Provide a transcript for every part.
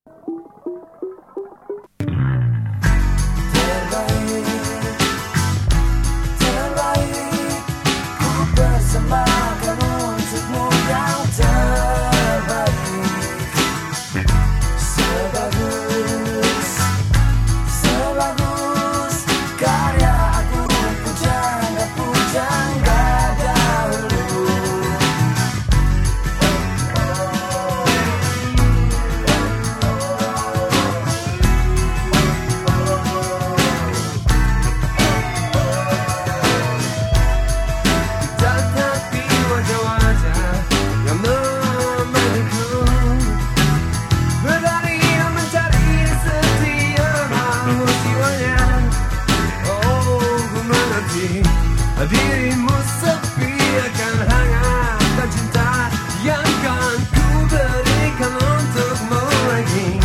Dirimu sepi akan hangat dan cinta yang kan ku berikan untukmu lagi.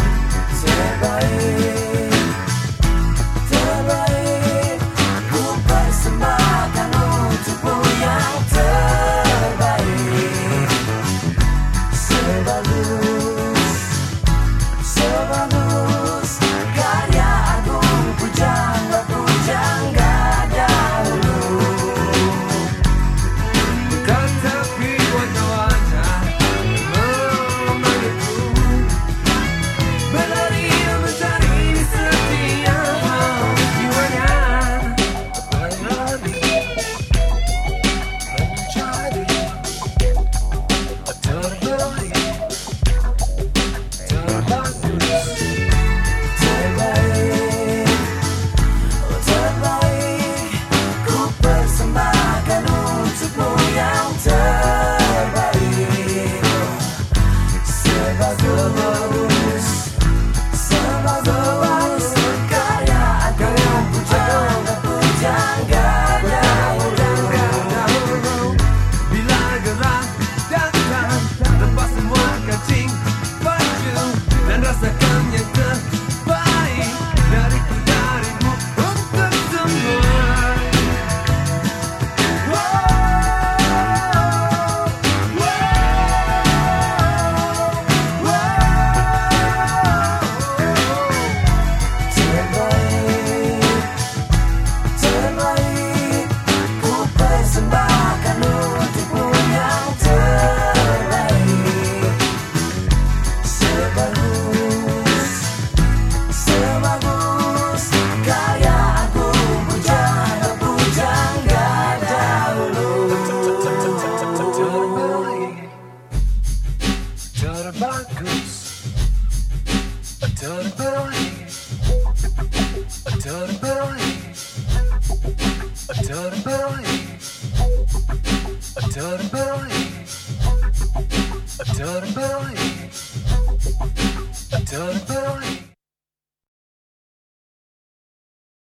Terbaik, ku persembahkan untukmu yang terbaik. Sebagus karya agung pujangga dahulu. Tetapi wajah-wajah memanggilku, berlari mencari setiap jiwanya. Berlari mencari terbaik, terbagus. Terbaik, ku persembahkan untukmu yang terbaik. Sebagus karya agung pujangga dahulu. Bila gerak datang, lepas semua kancing baju dan rasakan yang terbaik dariku, darimu, untuk semua. Terbaik, ku persembahkan untukmu yang terbaik. Sebagus karya agung pujangga dahulu. Terbagus, terbaik, terbaik, terbaik, terbaik, terbaik, terbaik.